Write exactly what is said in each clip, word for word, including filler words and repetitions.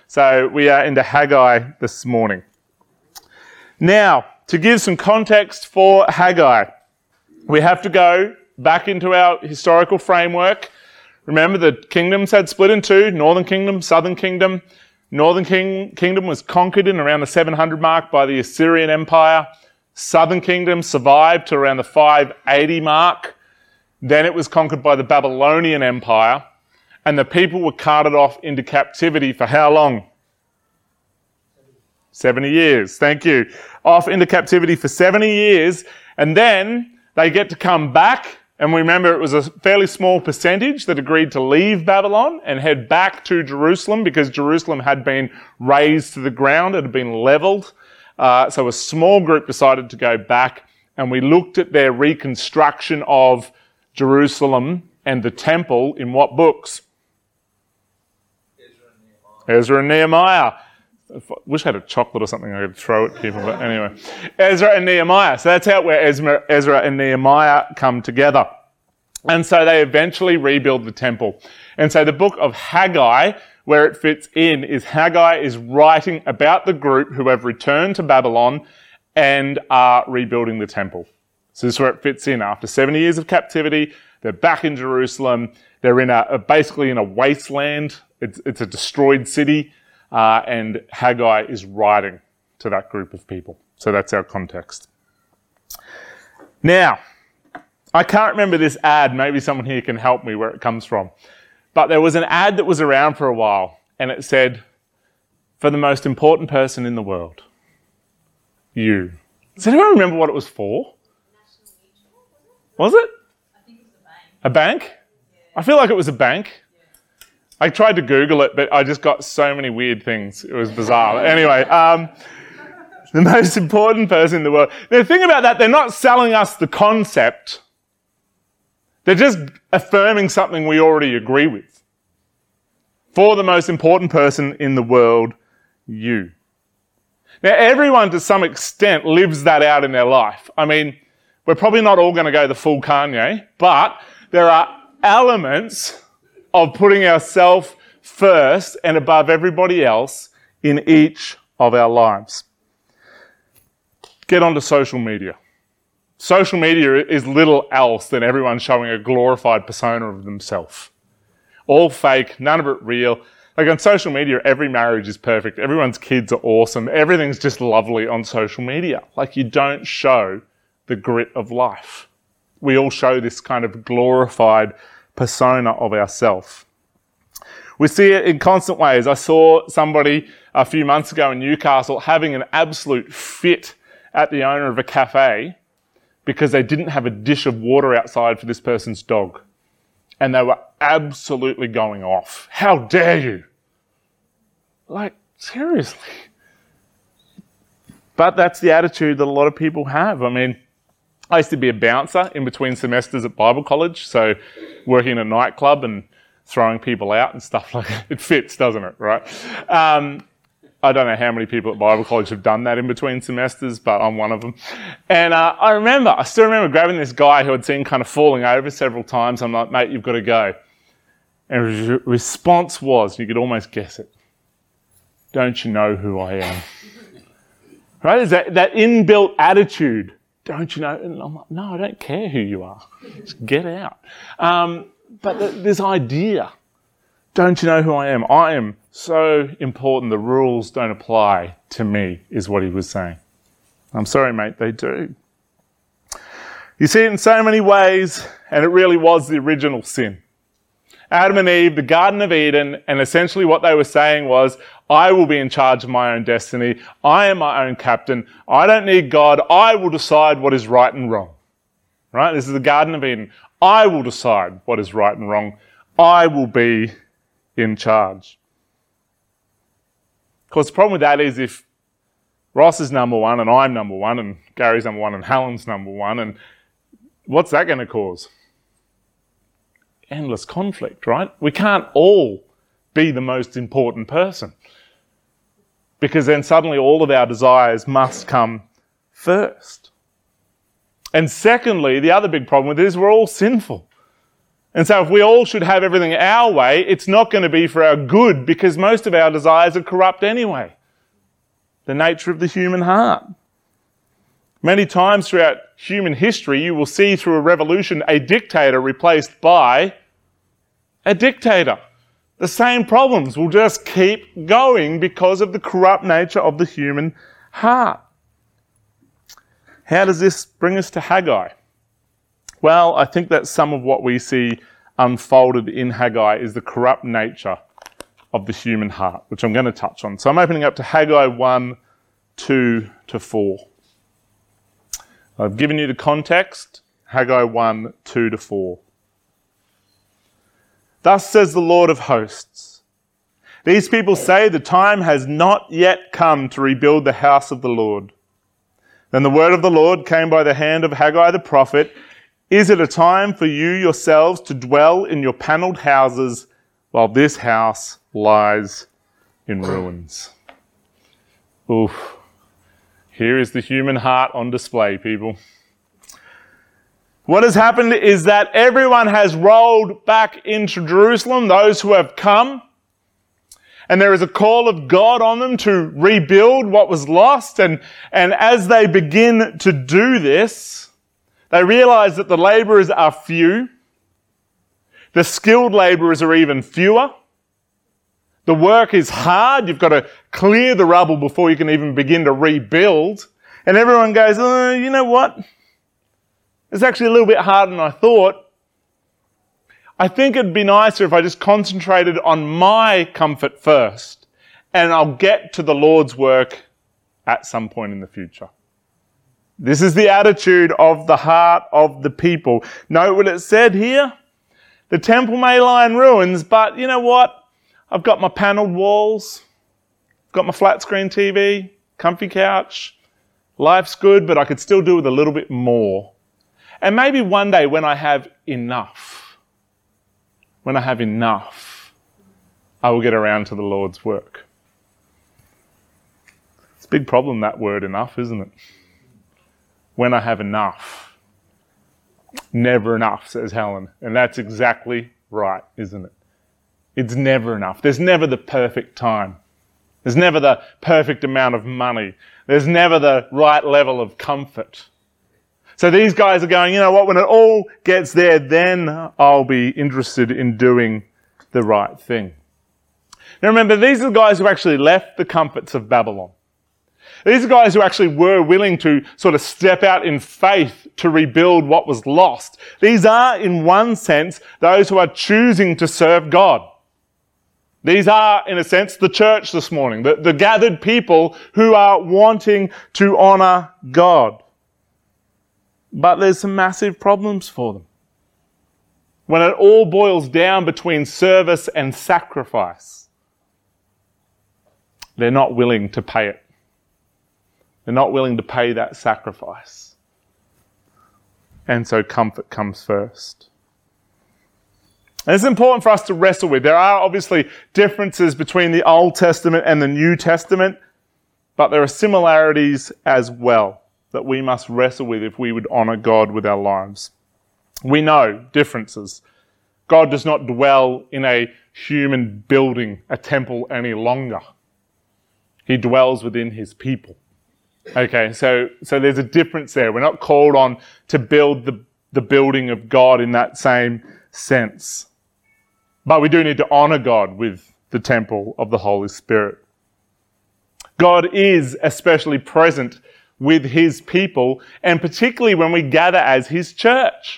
So we are into Haggai this morning. Now, to give some context for Haggai, we have to go back into our historical framework. Remember, the kingdoms had split in two, Northern Kingdom, Southern Kingdom. Northern King, Kingdom was conquered in around the seven hundred mark by the Assyrian Empire. Southern Kingdom survived to around the five eighty mark. Then it was conquered by the Babylonian Empire, and the people were carted off into captivity for how long? seventy years, thank you. Off into captivity for seventy years, and then they get to come back. And we remember it was a fairly small percentage that agreed to leave Babylon and head back to Jerusalem because Jerusalem had been razed to the ground, it had been leveled. Uh, so a small group decided to go back, and we looked at their reconstruction of Jerusalem and the temple in what books? Ezra and Nehemiah. Ezra and Nehemiah. I wish I had a chocolate or something I could throw at people, but anyway. Ezra and Nehemiah. So that's how where Ezra, Ezra and Nehemiah come together. And so they eventually rebuild the temple. And so the book of Haggai, where it fits in, is Haggai is writing about the group who have returned to Babylon and are rebuilding the temple. So this is where it fits in. After seventy years of captivity, they're back in Jerusalem. They're in a, basically in a wasteland. It's, it's a destroyed city. Uh, and Haggai is writing to that group of people. So that's our context. Now, I can't remember this ad. Maybe someone here can help me where it comes from. But there was an ad that was around for a while, and it said, for the most important person in the world, you. Does anyone remember what it was for? National Mutual, was Was it? it? I think it was a bank. A bank? Yeah. I feel like it was a bank. Yeah. I tried to Google it, but I just got so many weird things. It was bizarre. Anyway, um, the most important person in the world. Now, the thing about that, they're not selling us the concept. They're just affirming something we already agree with. For the most important person in the world, you. Now, everyone to some extent lives that out in their life. I mean, we're probably not all going to go the full Kanye, but there are elements of putting ourselves first and above everybody else in each of our lives. Get onto social media. Social media is little else than everyone showing a glorified persona of themselves. All fake, none of it real. Like on social media, every marriage is perfect. Everyone's kids are awesome. Everything's just lovely on social media. Like you don't show the grit of life. We all show this kind of glorified persona of ourselves. We see it in constant ways. I saw somebody a few months ago in Newcastle having an absolute fit at the owner of a cafe because they didn't have a dish of water outside for this person's dog. And they were absolutely going off. How dare you? Like, seriously. But that's the attitude that a lot of people have. I mean, I used to be a bouncer in between semesters at Bible college, so working in a nightclub and throwing people out and stuff like that. It fits, doesn't it, right? Um, I don't know how many people at Bible college have done that in between semesters, but I'm one of them. And uh, I remember, I still remember grabbing this guy who I'd seen kind of falling over several times. I'm like, mate, you've got to go. And his response was, you could almost guess it, don't you know who I am? Right? Is that, that inbuilt attitude, don't you know? And I'm like, no, I don't care who you are. Just get out. Um, but th- this idea, don't you know who I am? I am so important, the rules don't apply to me, is what he was saying. I'm sorry, mate, they do. You see it in so many ways, and it really was the original sin. Adam and Eve, the Garden of Eden, and essentially what they were saying was, I will be in charge of my own destiny. I am my own captain. I don't need God. I will decide what is right and wrong. Right? This is the Garden of Eden. I will decide what is right and wrong. I will be in charge. Of course, the problem with that is if Ross is number one and I'm number one and Gary's number one and Helen's number one, and what's that going to cause? Endless conflict, right? We can't all be the most important person because then suddenly all of our desires must come first. And secondly, the other big problem with it is we're all sinful. And so if we all should have everything our way, it's not going to be for our good because most of our desires are corrupt anyway. The nature of the human heart. Many times throughout human history, you will see through a revolution a dictator replaced by a dictator. The same problems will just keep going because of the corrupt nature of the human heart. How does this bring us to Haggai? Well, I think that some of what we see unfolded in Haggai is the corrupt nature of the human heart, which I'm going to touch on. So I'm opening up to Haggai one, two to four. I've given you the context, Haggai one, two to four. Thus says the Lord of hosts, these people say the time has not yet come to rebuild the house of the Lord. Then the word of the Lord came by the hand of Haggai the prophet. Is it a time for you yourselves to dwell in your panelled houses while this house lies in ruins? Oof. Here is the human heart on display, people. What has happened is that everyone has rolled back into Jerusalem, those who have come, and there is a call of God on them to rebuild what was lost. And, and as they begin to do this, they realize that the laborers are few. The skilled laborers are even fewer. The work is hard. You've got to clear the rubble before you can even begin to rebuild. And everyone goes, oh, you know what? It's actually a little bit harder than I thought. I think it'd be nicer if I just concentrated on my comfort first, and I'll get to the Lord's work at some point in the future. This is the attitude of the heart of the people. Note what it said here. The temple may lie in ruins, but you know what? I've got my panelled walls. I've got my flat screen T V, comfy couch. Life's good, but I could still do with a little bit more. And maybe one day when I have enough, when I have enough, I will get around to the Lord's work. It's a big problem, that word enough, isn't it? When I have enough. Never enough, says Helen. And that's exactly right, isn't it? It's never enough. There's never the perfect time. There's never the perfect amount of money. There's never the right level of comfort. So these guys are going, you know what, when it all gets there, then I'll be interested in doing the right thing. Now remember, these are the guys who actually left the comforts of Babylon. These are guys who actually were willing to sort of step out in faith to rebuild what was lost. These are, in one sense, those who are choosing to serve God. These are, in a sense, the church this morning, the, the gathered people who are wanting to honour God. But there's some massive problems for them. When it all boils down between service and sacrifice, they're not willing to pay it. They're not willing to pay that sacrifice. And so comfort comes first. And it's important for us to wrestle with. There are obviously differences between the Old Testament and the New Testament, but there are similarities as well that we must wrestle with if we would honour God with our lives. We know differences. God does not dwell in a human building, a temple, any longer. He dwells within his people. Okay, so, so there's a difference there. We're not called on to build the, the building of God in that same sense. But we do need to honour God with the temple of the Holy Spirit. God is especially present with his people, and particularly when we gather as his church.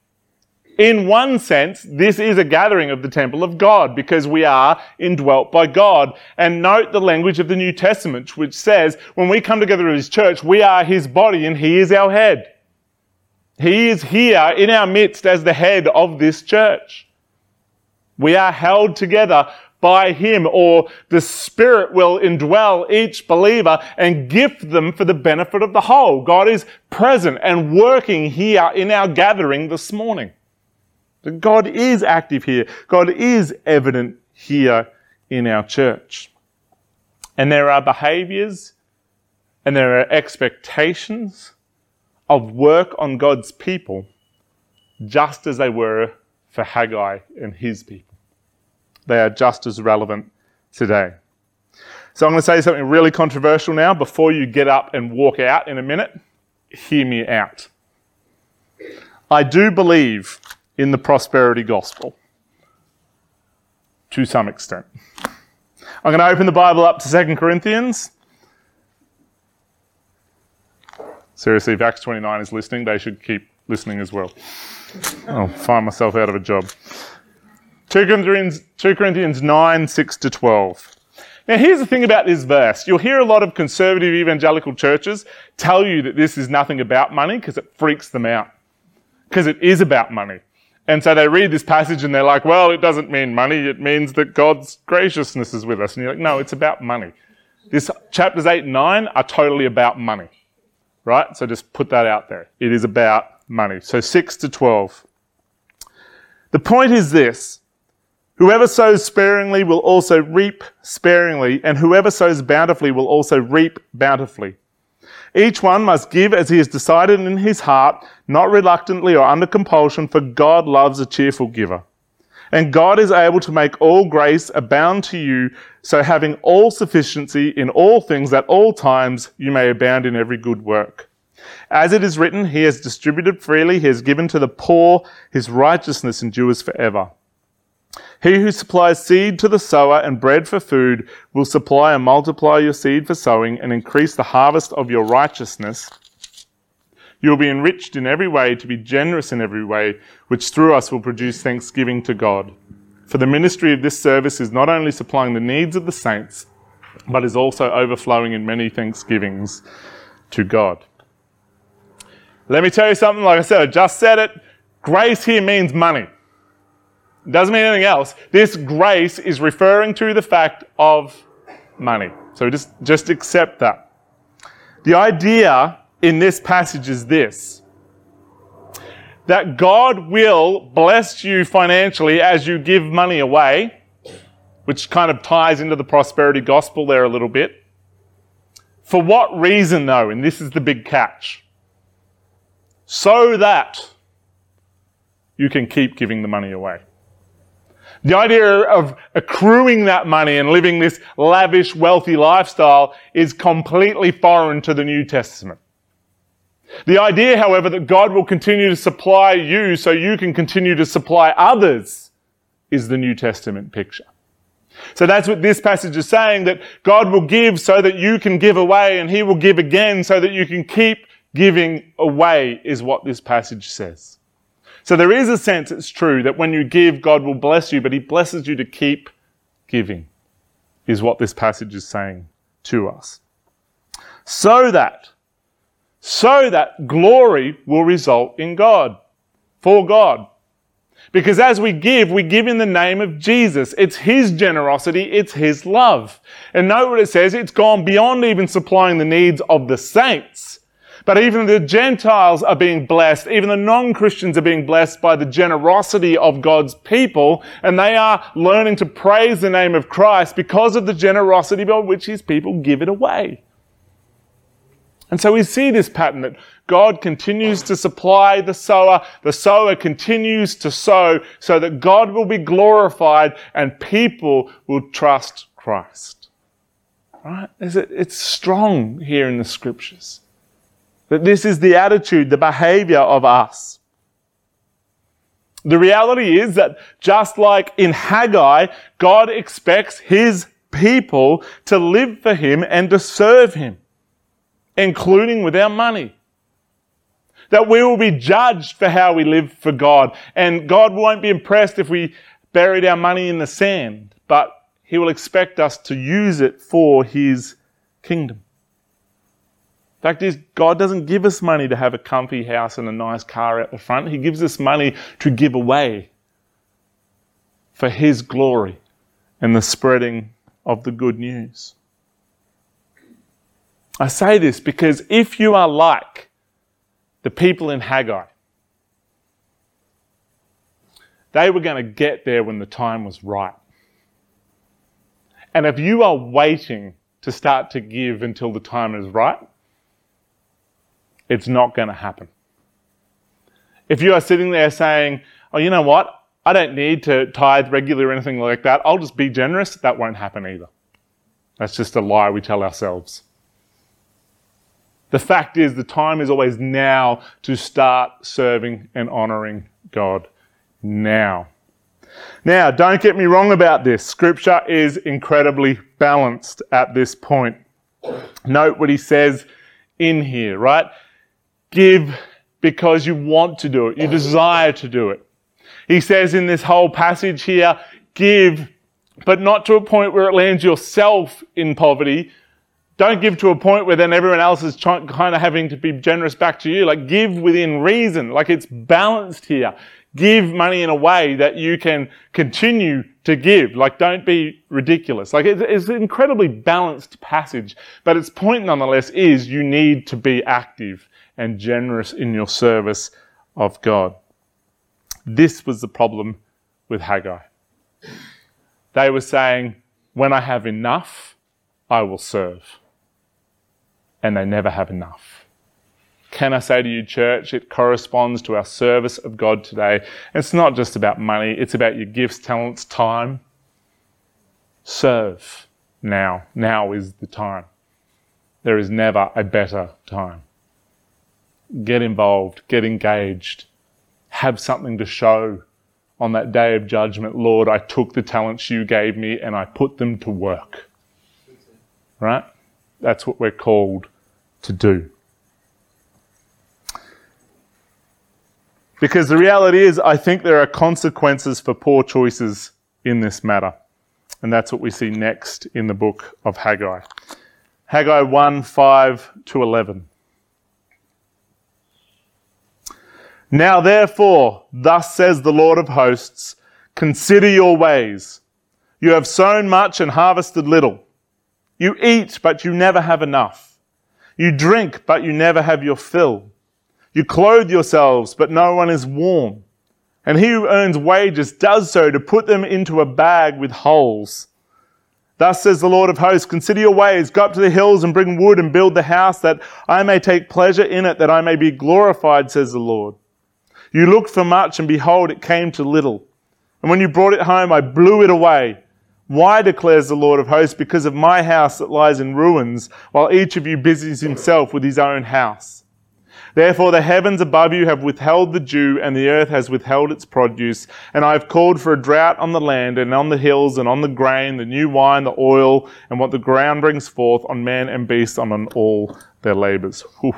In one sense, this is a gathering of the temple of God because we are indwelt by God. And note the language of the New Testament, which says when we come together as his church, we are his body and he is our head. He is here in our midst as the head of this church. We are held together by him, or the Spirit will indwell each believer and gift them for the benefit of the whole. God is present and working here in our gathering this morning. God is active here. God is evident here in our church. And there are behaviours and there are expectations of work on God's people just as they were for Haggai and his people. They are just as relevant today. So I'm going to say something really controversial now. Before you get up and walk out in a minute, hear me out. I do believe in the prosperity gospel to some extent. I'm going to open the Bible up to Second Corinthians. Seriously, if Acts twenty-nine is listening, they should keep listening as well. I'll find myself out of a job. Second Corinthians, Second Corinthians nine, six to twelve. Now, here's the thing about this verse. You'll hear a lot of conservative evangelical churches tell you that this is nothing about money because it freaks them out. Because it is about money. And so they read this passage and they're like, well, it doesn't mean money. It means that God's graciousness is with us. And you're like, no, it's about money. This chapters eight and nine are totally about money. Right? So just put that out there. It is about money. So six to twelve. The point is this. Whoever sows sparingly will also reap sparingly, and whoever sows bountifully will also reap bountifully. Each one must give as he has decided in his heart, not reluctantly or under compulsion, for God loves a cheerful giver. And God is able to make all grace abound to you, so having all sufficiency in all things at all times, you may abound in every good work. As it is written, he has distributed freely, he has given to the poor, his righteousness endures forever. He who supplies seed to the sower and bread for food will supply and multiply your seed for sowing and increase the harvest of your righteousness. You will be enriched in every way to be generous in every way, which through us will produce thanksgiving to God. For the ministry of this service is not only supplying the needs of the saints, but is also overflowing in many thanksgivings to God. Let me tell you something, like I said, I just said it. Grace here means money. It doesn't mean anything else. This grace is referring to the fact of money. So just, just accept that. The idea in this passage is this: that God will bless you financially as you give money away, which kind of ties into the prosperity gospel there a little bit. For what reason though? And this is the big catch. So that you can keep giving the money away. The idea of accruing that money and living this lavish, wealthy lifestyle is completely foreign to the New Testament. The idea, however, that God will continue to supply you so you can continue to supply others is the New Testament picture. So that's what this passage is saying, that God will give so that you can give away, and he will give again so that you can keep giving away, is what this passage says. So there is a sense, it's true, that when you give, God will bless you, but he blesses you to keep giving, is what this passage is saying to us. So that, so that glory will result in God, for God. Because as we give, we give in the name of Jesus. It's his generosity, it's his love. And note what it says, it's gone beyond even supplying the needs of the saints. But even the Gentiles are being blessed, even the non-Christians are being blessed by the generosity of God's people, and they are learning to praise the name of Christ because of the generosity by which his people give it away. And so we see this pattern that God continues to supply the sower, the sower continues to sow so that God will be glorified and people will trust Christ. Right? It's strong here in the scriptures. That this is the attitude, the behavior of us. The reality is that just like in Haggai, God expects his people to live for him and to serve him, including with our money. That we will be judged for how we live for God, and God won't be impressed if we buried our money in the sand, but he will expect us to use it for his kingdom. Fact is, God doesn't give us money to have a comfy house and a nice car out the front. He gives us money to give away for his glory and the spreading of the good news. I say this because if you are like the people in Haggai, they were going to get there when the time was right. And if you are waiting to start to give until the time is right, it's not going to happen. If you are sitting there saying, oh, you know what? I don't need to tithe regularly or anything like that. I'll just be generous. That won't happen either. That's just a lie we tell ourselves. The fact is, the time is always now to start serving and honouring God. Now. Now, don't get me wrong about this. Scripture is incredibly balanced at this point. Note what he says in here, right? Give because you want to do it. You desire to do it. He says in this whole passage here, give, but not to a point where it lands yourself in poverty. Don't give to a point where then everyone else is trying, kind of having to be generous back to you. Like, give within reason. Like, it's balanced here. Give money in a way that you can continue to give. Like, don't be ridiculous. Like, it's, it's an incredibly balanced passage. But its point, nonetheless, is you need to be active and generous in your service of God. This was the problem with Haggai. They were saying, when I have enough, I will serve. And they never have enough. Can I say to you, church, it corresponds to our service of God today. It's not just about money, it's about your gifts, talents, time. Serve now. Now is the time. There is never a better time. Get involved, get engaged, have something to show on that day of judgment. Lord, I took the talents you gave me and I put them to work. Right? That's what we're called to do. Because the reality is, I think there are consequences for poor choices in this matter. And that's what we see next in the book of Haggai. Haggai one, five to eleven. Now therefore, thus says the Lord of hosts, consider your ways. You have sown much and harvested little. You eat, but you never have enough. You drink, but you never have your fill. You clothe yourselves, but no one is warm. And he who earns wages does so to put them into a bag with holes. Thus says the Lord of hosts, consider your ways, go up to the hills and bring wood and build the house, that I may take pleasure in it, that I may be glorified, says the Lord. You looked for much, and behold, it came to little. And when you brought it home, I blew it away. Why, declares the Lord of hosts? Because of my house that lies in ruins, while each of you busies himself with his own house. Therefore the heavens above you have withheld the dew, and the earth has withheld its produce. And I have called for a drought on the land, and on the hills, and on the grain, the new wine, the oil, and what the ground brings forth, on man and beast, and on all their labours. Whew.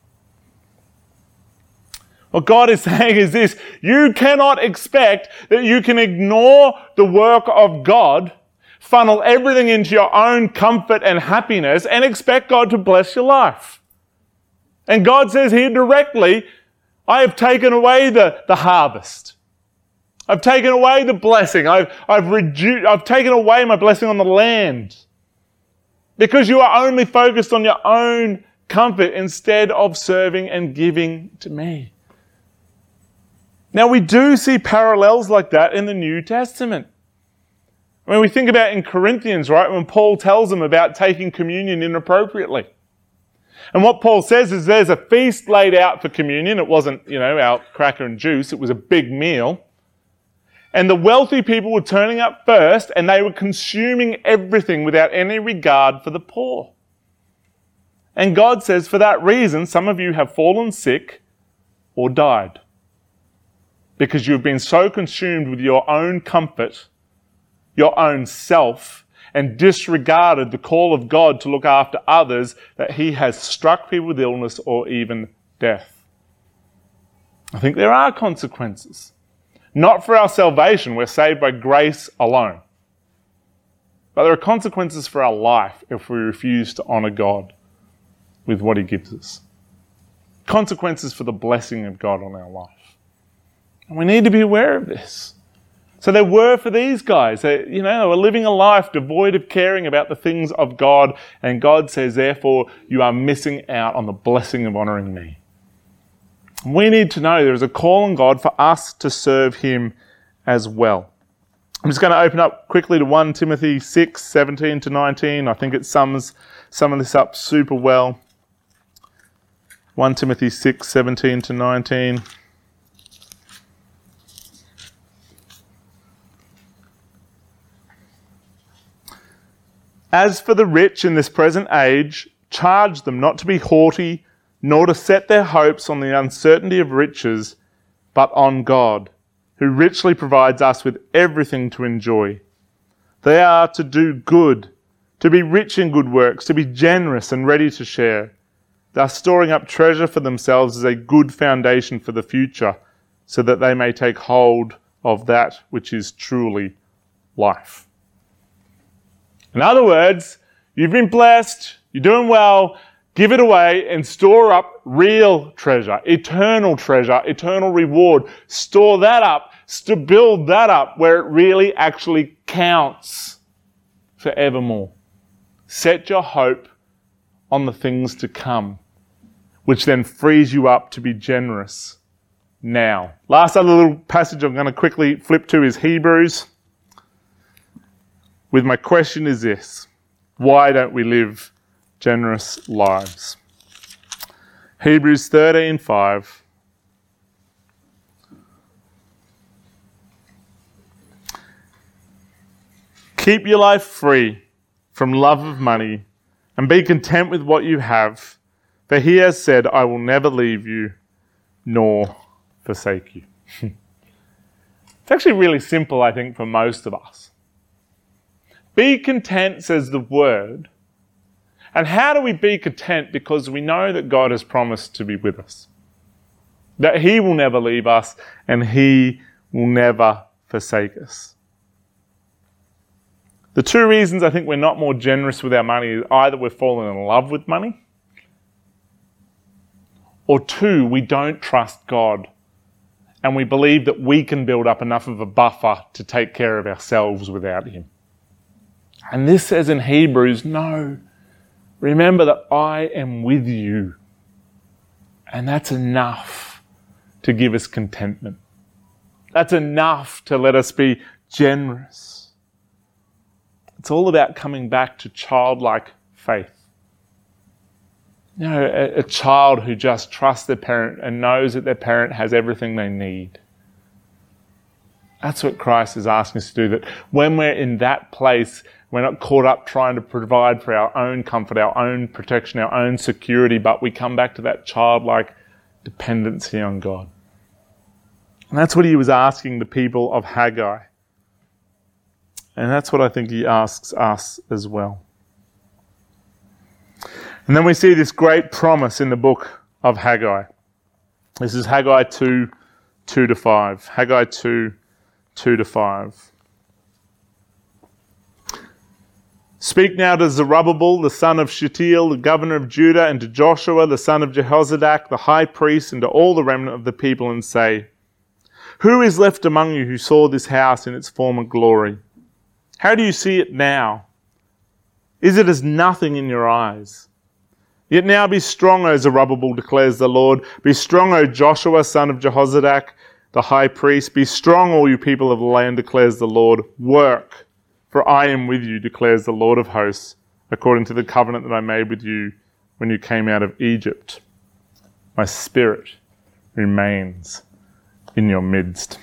What God is saying is this: you cannot expect that you can ignore the work of God, funnel everything into your own comfort and happiness, and expect God to bless your life. And God says here directly, I have taken away the, the harvest. I've taken away the blessing. I've, I've reduced, I've taken away my blessing on the land. Because you are only focused on your own comfort instead of serving and giving to me. Now, we do see parallels like that in the New Testament. When we think about in Corinthians, right, when Paul tells them about taking communion inappropriately. And what Paul says is there's a feast laid out for communion. It wasn't, you know, our cracker and juice. It was a big meal. And the wealthy people were turning up first, and they were consuming everything without any regard for the poor. And God says, for that reason, some of you have fallen sick or died. Because you've been so consumed with your own comfort, your own self, and disregarded the call of God to look after others, that he has struck people with illness or even death. I think there are consequences. Not for our salvation, we're saved by grace alone. But there are consequences for our life if we refuse to honour God with what he gives us. Consequences for the blessing of God on our life. And we need to be aware of this. So there were for these guys. They, you know, they were living a life devoid of caring about the things of God. And God says, therefore, you are missing out on the blessing of honouring me. We need to know there is a call on God for us to serve him as well. I'm just going to open up quickly to First Timothy six, seventeen to nineteen. I think it sums some of this up super well. First Timothy six, seventeen to nineteen. As for the rich in this present age, charge them not to be haughty, nor to set their hopes on the uncertainty of riches, but on God, who richly provides us with everything to enjoy. They are to do good, to be rich in good works, to be generous and ready to share, thus storing up treasure for themselves as a good foundation for the future, so that they may take hold of that which is truly life. In other words, you've been blessed, you're doing well, give it away and store up real treasure, eternal treasure, eternal reward. Store that up, to build that up where it really actually counts forevermore. Set your hope on the things to come, which then frees you up to be generous now. Last other little passage I'm going to quickly flip to is Hebrews. With my question is this: why don't we live generous lives? Hebrews thirteen five. Keep your life free from love of money and be content with what you have, for he has said, I will never leave you nor forsake you. It's actually really simple, I think, for most of us. Be content, says the word. And how do we be content? Because we know that God has promised to be with us. That he will never leave us and he will never forsake us. The two reasons I think we're not more generous with our money is either we're falling in love with money, or two, we don't trust God and we believe that we can build up enough of a buffer to take care of ourselves without him. And this says in Hebrews, no, remember that I am with you. And that's enough to give us contentment. That's enough to let us be generous. It's all about coming back to childlike faith. You know, a, a child who just trusts their parent and knows that their parent has everything they need. That's what Christ is asking us to do, that when we're in that place, we're not caught up trying to provide for our own comfort, our own protection, our own security, but we come back to that childlike dependency on God. And that's what he was asking the people of Haggai. And that's what I think he asks us as well. And then we see this great promise in the book of Haggai. This is Haggai two, two to five. Haggai two, two to five. Speak now to Zerubbabel, the son of Shealtiel, the governor of Judah, and to Joshua, the son of Jehozadak, the high priest, and to all the remnant of the people, and say, who is left among you who saw this house in its former glory? How do you see it now? Is it as nothing in your eyes? Yet now be strong, O Zerubbabel, declares the Lord. Be strong, O Joshua, son of Jehozadak, the high priest. Be strong, all you people of the land, declares the Lord. Work, for I am with you, declares the Lord of hosts, according to the covenant that I made with you when you came out of Egypt. My spirit remains in your midst.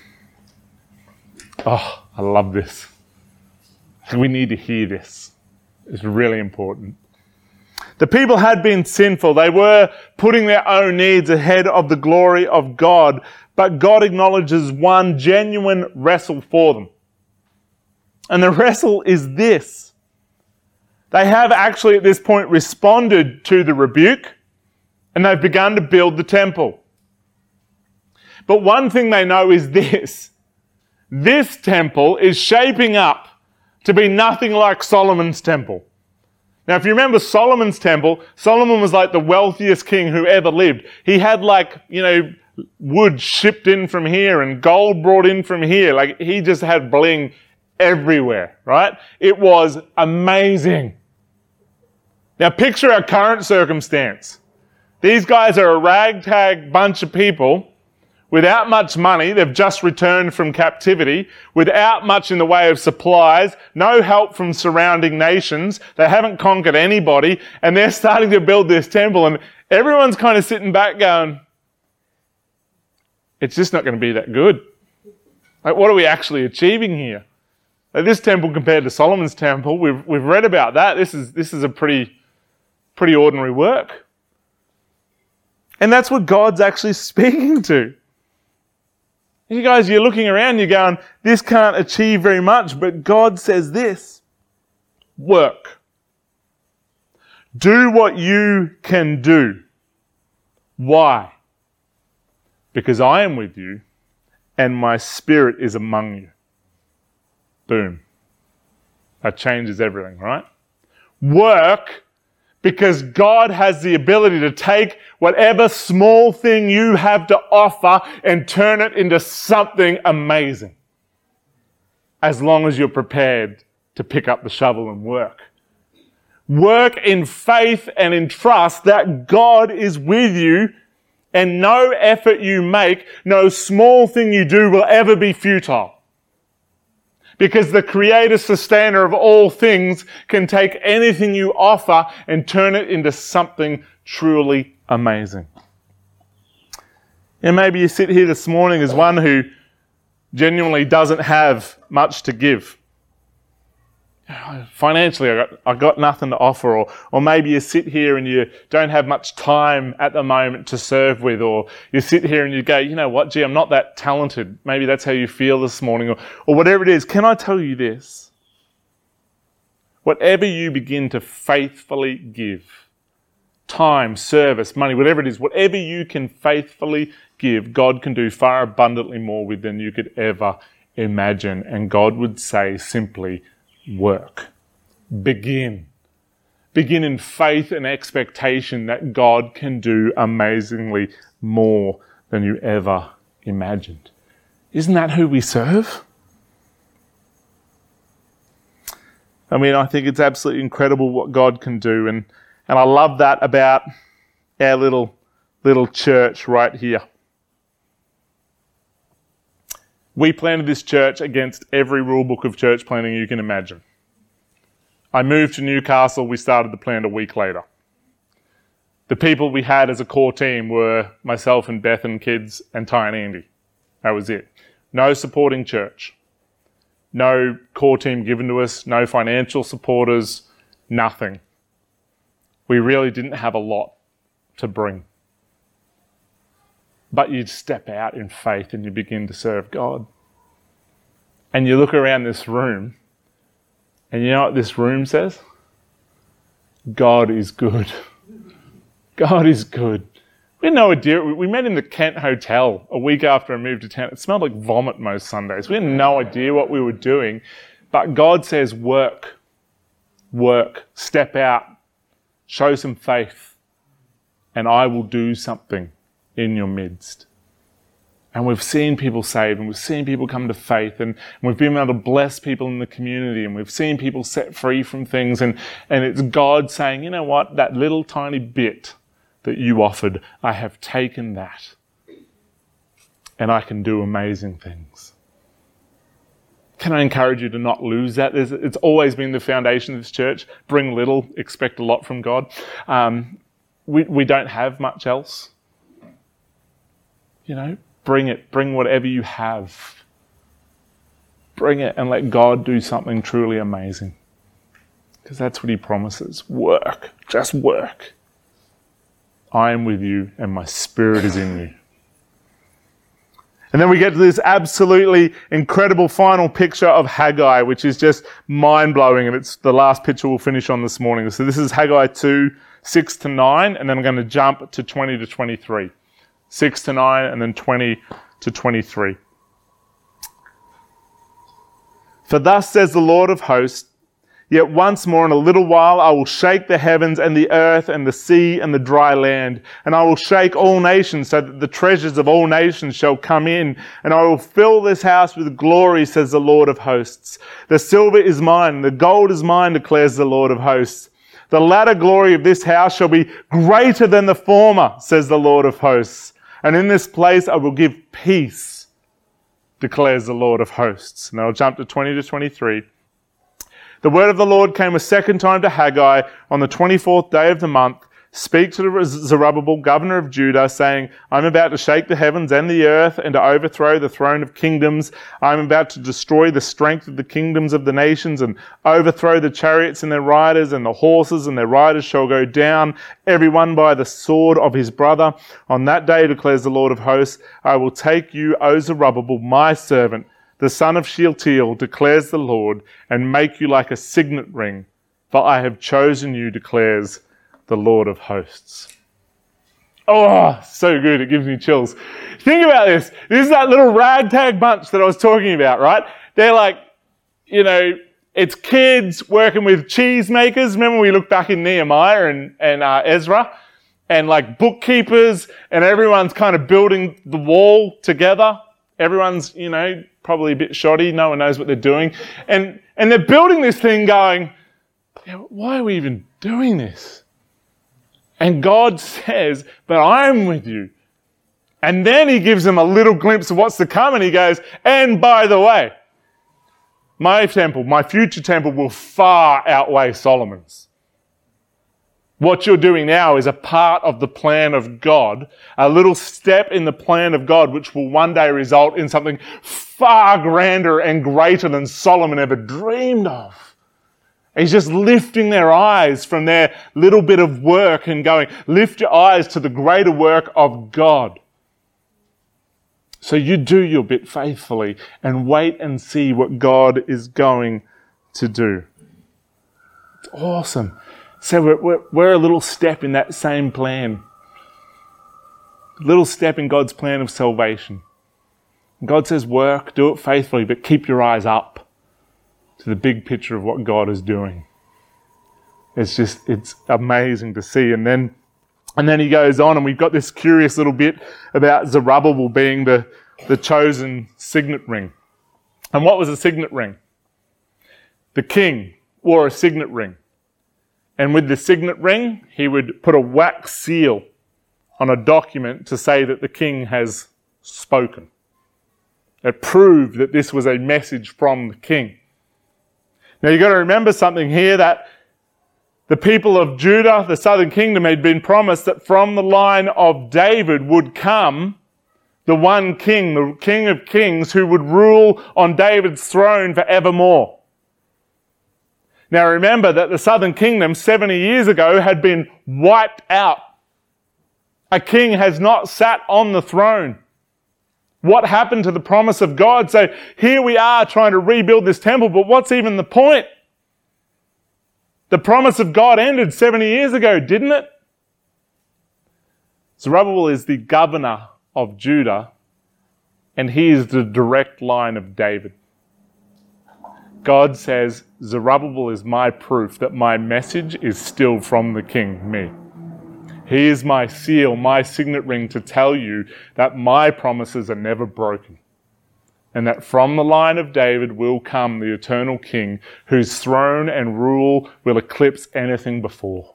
Oh, I love this. We need to hear this. It's really important. The people had been sinful. They were putting their own needs ahead of the glory of God, but God acknowledges one genuine wrestle for them. And the wrestle is this. They have actually at this point responded to the rebuke, and they've begun to build the temple. But one thing they know is this. This temple is shaping up to be nothing like Solomon's temple. Now, if you remember Solomon's temple, Solomon was like the wealthiest king who ever lived. He had like, you know, wood shipped in from here and gold brought in from here. Like he just had bling everywhere, right? It was amazing. Now picture our current circumstance. These guys are a ragtag bunch of people without much money. They've just returned from captivity, without much in the way of supplies, no help from surrounding nations. They haven't conquered anybody, and they're starting to build this temple, and everyone's kind of sitting back going, it's just not going to be that good. Like, what are we actually achieving here? Like this temple compared to Solomon's temple, we've we've read about that. This is this is a pretty pretty ordinary work. And that's what God's actually speaking to. You guys, you're looking around, you're going, this can't achieve very much, but God says this: work. Do what you can do. Why? Because I am with you and my Spirit is among you. Boom. That changes everything, right? Work because God has the ability to take whatever small thing you have to offer and turn it into something amazing. As long as you're prepared to pick up the shovel and work. Work in faith and in trust that God is with you, and no effort you make, no small thing you do will ever be futile. Because the creator, sustainer of all things can take anything you offer and turn it into something truly amazing. And maybe you sit here this morning as one who genuinely doesn't have much to give. Financially, I got, I got nothing to offer, or, or maybe you sit here and you don't have much time at the moment to serve with, or you sit here and you go, you know what, gee, I'm not that talented. Maybe that's how you feel this morning, or, or whatever it is. Can I tell you this? Whatever you begin to faithfully give, time, service, money, whatever it is, whatever you can faithfully give, God can do far abundantly more with than you could ever imagine. And God would say simply, work. Begin. Begin in faith and expectation that God can do amazingly more than you ever imagined. Isn't that who we serve? I mean, I think it's absolutely incredible what God can do, and, and I love that about our little little church right here. We planted this church against every rule book of church planting you can imagine. I moved to Newcastle, we started the plant a week later. The people we had as a core team were myself and Beth and kids and Ty and Andy. That was it. No supporting church. No core team given to us, no financial supporters, nothing. We really didn't have a lot to bring. But you step out in faith and you begin to serve God. And you look around this room, and you know what this room says? God is good. God is good. We had no idea. We met in the Kent Hotel a week after I moved to town. It smelled like vomit most Sundays. We had no idea what we were doing. But God says, work, work, step out, show some faith, and I will do something in your midst. And we've seen people saved, and we've seen people come to faith, and we've been able to bless people in the community, and we've seen people set free from things, and, and it's God saying, you know what, that little tiny bit that you offered, I have taken that, and I can do amazing things. Can I encourage you to not lose that? There's, it's always been the foundation of this church. Bring little, expect a lot from God. Um, we, we don't have much else. You know, bring it. Bring whatever you have. Bring it and let God do something truly amazing. Because that's what he promises. Work. Just work. I am with you and my Spirit is in you. And then we get to this absolutely incredible final picture of Haggai, which is just mind-blowing, and it's the last picture we'll finish on this morning. So this is Haggai two, six to nine, and then I'm going to jump to twenty to twenty-three. six to nine, and then twenty to twenty-three. For thus says the Lord of hosts, yet once more in a little while I will shake the heavens and the earth and the sea and the dry land, and I will shake all nations so that the treasures of all nations shall come in, and I will fill this house with glory, says the Lord of hosts. The silver is mine, the gold is mine, declares the Lord of hosts. The latter glory of this house shall be greater than the former, says the Lord of hosts. And in this place I will give peace, declares the Lord of hosts. And I'll jump to twenty to twenty-three. The word of the Lord came a second time to Haggai on the twenty-fourth day of the month, Speak to Zerubbabel, governor of Judah, saying, I'm about to shake the heavens and the earth and to overthrow the throne of kingdoms. I'm about to destroy the strength of the kingdoms of the nations and overthrow the chariots and their riders, and the horses and their riders shall go down, everyone by the sword of his brother. On that day, declares the Lord of hosts, I will take you, O Zerubbabel, my servant, the son of Shealtiel, declares the Lord, and make you like a signet ring, for I have chosen you, declares the Lord of hosts. Oh, so good. It gives me chills. Think about this. This is that little ragtag bunch that I was talking about, right? They're like, you know, it's kids working with cheese makers. Remember we looked back in Nehemiah and, and uh, Ezra? And like bookkeepers, and everyone's kind of building the wall together. Everyone's, you know, probably a bit shoddy. No one knows what they're doing. And, and they're building this thing going, why are we even doing this? And God says, but I'm with you. And then he gives them a little glimpse of what's to come, and he goes, and by the way, my temple, my future temple will far outweigh Solomon's. What you're doing now is a part of the plan of God, a little step in the plan of God, which will one day result in something far grander and greater than Solomon ever dreamed of. He's just lifting their eyes from their little bit of work and going, lift your eyes to the greater work of God. So you do your bit faithfully and wait and see what God is going to do. It's awesome. So we're, we're, we're a little step in that same plan. A little step in God's plan of salvation. God says work, do it faithfully, but keep your eyes up to the big picture of what God is doing. It's just, it's amazing to see. And then, and then he goes on, and we've got this curious little bit about Zerubbabel being the, the chosen signet ring. And what was a signet ring? The king wore a signet ring. And with the signet ring, he would put a wax seal on a document to say that the king has spoken. It proved that this was a message from the king. Now you've got to remember something here, that the people of Judah, the southern kingdom, had been promised that from the line of David would come the one king, the King of Kings, who would rule on David's throne forevermore. Now remember that the southern kingdom seventy years ago had been wiped out. A king has not sat on the throne. What happened to the promise of God? So here we are trying to rebuild this temple, but what's even the point? The promise of God ended seventy years ago, didn't it? Zerubbabel is the governor of Judah, and he is the direct line of David. God says, Zerubbabel is my proof that my message is still from the king, me. He is my seal, my signet ring to tell you that my promises are never broken. And that from the line of David will come the eternal king whose throne and rule will eclipse anything before.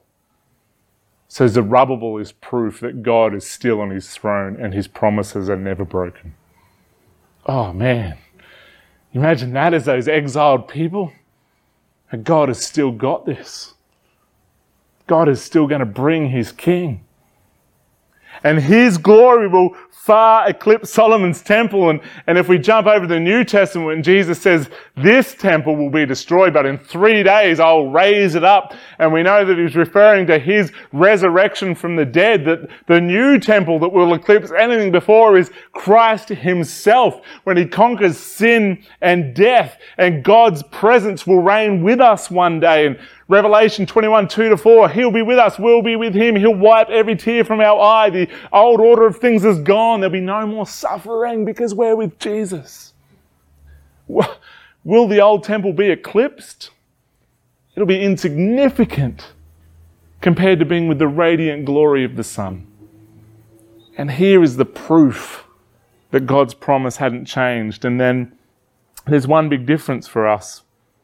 So Zerubbabel is proof that God is still on his throne and his promises are never broken. Oh man, imagine that as those exiled people. And God has still got this. God is still going to bring his king. And his glory will far eclipse Solomon's temple. And, and if we jump over to the New Testament, when Jesus says, this temple will be destroyed, but in three days I'll raise it up. And we know that he's referring to his resurrection from the dead, that the new temple that will eclipse anything before is Christ himself, when he conquers sin and death, and God's presence will reign with us one day. And Revelation twenty-one, two to four, he'll be with us, we'll be with him, he'll wipe every tear from our eye, the old order of things is gone, there'll be no more suffering because we're with Jesus. Will the old temple be eclipsed? It'll be insignificant compared to being with the radiant glory of the Son. And here is the proof that God's promise hadn't changed. And then there's one big difference for us.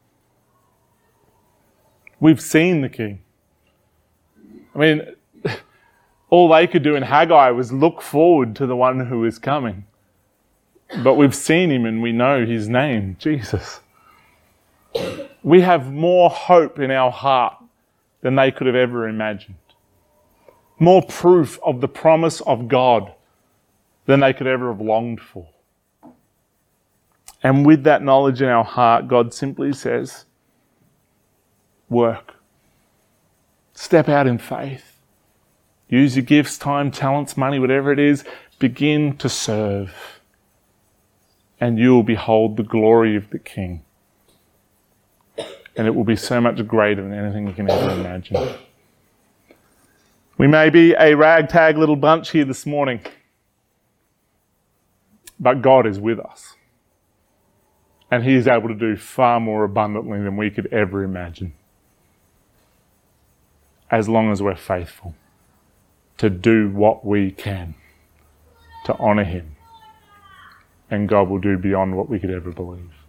We've seen the King. I mean, all they could do in Haggai was look forward to the one who is coming. But we've seen him and we know his name, Jesus. We have more hope in our heart than they could have ever imagined. more proof of the promise of God than they could ever have longed for. And with that knowledge in our heart, God simply says, work. Step out in faith. Use your gifts, time, talents, money, whatever it is. Begin to serve. And you will behold the glory of the King. And it will be so much greater than anything you can ever imagine. We may be a ragtag little bunch here this morning, but God is with us. And He is able to do far more abundantly than we could ever imagine. As long as we're faithful to do what we can to honour Him. And God will do beyond what we could ever believe.